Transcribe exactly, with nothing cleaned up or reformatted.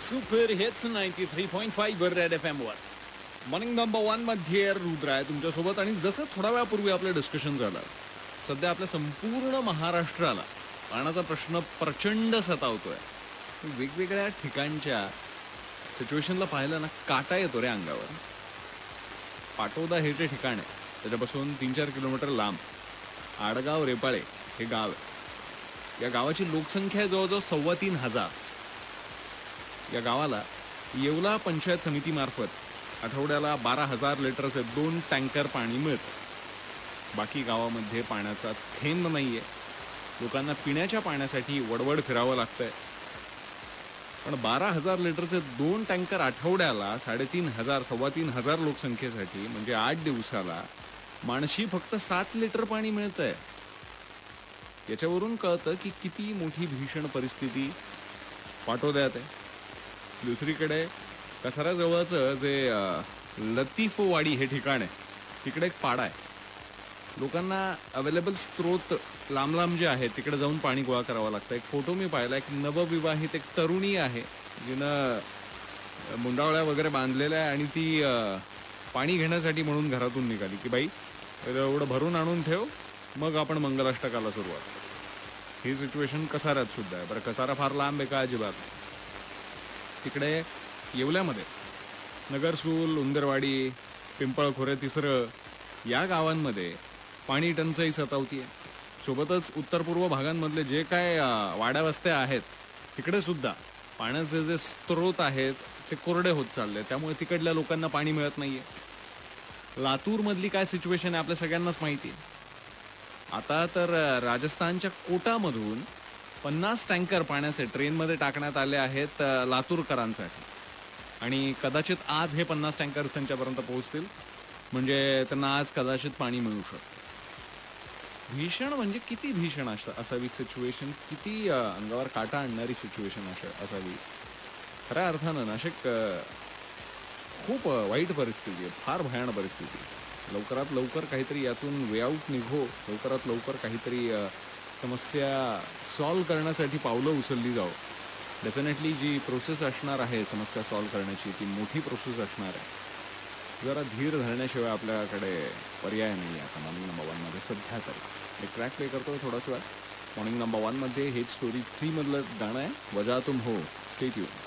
Super hits ninety three point five red F M वर morning number one मध्ये रुद्र आहे तुमच्यासोबत. आणि जसं थोड्या वेळापूर्वी आपलं डिस्कशन झालं, सध्या आपल्या संपूर्ण महाराष्ट्राला पाण्याचा प्रश्न प्रचंड सतावतोय. वेगवेगळ्या ठिकाणच्या सिच्युएशनला पाहिलं ना, काटा येतो रे अंगावर. पाटोदा हे जे ठिकाण आहे त्याच्यापासून तीन चार किलोमीटर लांब आडगाव रेपाळे हे गाव आहे. या गावाची लोकसंख्या आहे जवळजवळ सव्वा तीन हजार. या गावाला येवला पंचायत समितीमार्फत आठवड्याला बारा हजार लिटरचे दोन टँकर पाणी मिळतं. बाकी गावामध्ये पाण्याचा थेंब नाहीये. लोकांना पिण्याच्या पाण्यासाठी वडवड फिरावं लागतंय. पण बारा हजार लिटरचे दोन टँकर आठवड्याला साडेतीन हजार सव्वा तीन हजार लोकसंख्येसाठी म्हणजे आठ दिवसाला माणशी फक्त सात लिटर पाणी मिळतंय. याच्यावरून कळतं की किती मोठी भीषण परिस्थिती पाटोद्यात आहे. दुसरीकडे कसाऱ्याजवळचं जे लतीफवाडी हे ठिकाण आहे तिकडे एक पाडा आहे. लोकांना अवेलेबल स्त्रोत लांब लांब जे आहे तिकडे जाऊन पाणी गोळा करावं लागतं. एक फोटो मी पाहिला, एक नवविवाहित एक तरुणी आहे जिनं मुंडावळ्या वगैरे बांधलेल्या आहे आणि ती पाणी घेण्यासाठी म्हणून घरातून निघाली की बाई एवढं भरून आणून ठेव, मग आपण मंगलाष्टकाला सुरुवात. ही सिच्युएशन कसाऱ्यात सुद्धा आहे. बरं, कसारा फार लांब आहे का? अजिबात. तिकडे येवल्यामध्ये नगरसूल, उंदरवाडी, पिंपळखोरे तिसरं या गावांमध्ये पाणी टंचाई सतावतीये. सोबतच उत्तर पूर्व भागांमधले जे काय वाड्या वस्त्या आहेत तिकडे सुद्धा पाण्याचे जे स्त्रोत आहेत ते कोरडे होत चालले. त्यामुळे तिकडल्या लोकांना पाणी मिळत नाहीये. लातूरमधली काय सिच्युएशन आहे आपल्या सगळ्यांनाच माहिती आहे. आता तर राजस्थानच्या कोटामधून पन्नास टँकर पाण्याचे ट्रेनमध्ये टाकण्यात आले आहेत लातूरकरांसाठी. आणि कदाचित आज हे पन्नास टँकर्स त्यांच्यापर्यंत पोहोचतील. म्हणजे त्यांना आज कदाचित पाणी मिळू शकतं. भीषण म्हणजे किती भीषण असावी सिच्युएशन, किती अंगावर काटा आणणारी सिच्युएशन असावी. खऱ्या अर्थानं नाशिक खूप वाईट परिस्थिती आहे, फार भयानक परिस्थिती. लवकरात लवकर काहीतरी यातून वे आऊट निघो. लवकरात लवकर काहीतरी समस्या सॉल्व्ह करण्यासाठी पावलं उचलली जावं. डेफिनेटली जी प्रोसेस असणार आहे समस्या सॉल्व्ह करण्याची ती मोठी प्रोसेस असणार आहे. जरा धीर धरण्याशिवाय आपल्याकडे पर्याय नाही आहे आता मॉर्निंग नंबर वनमध्ये सध्या तरी. एक ट्रॅक प्ले करतो थोडासा वेळ. मॉर्निंग नंबर वनमध्ये हेच स्टोरी थ्रीमधलं गाणं आहे, वजा तुम हो. Stay tune.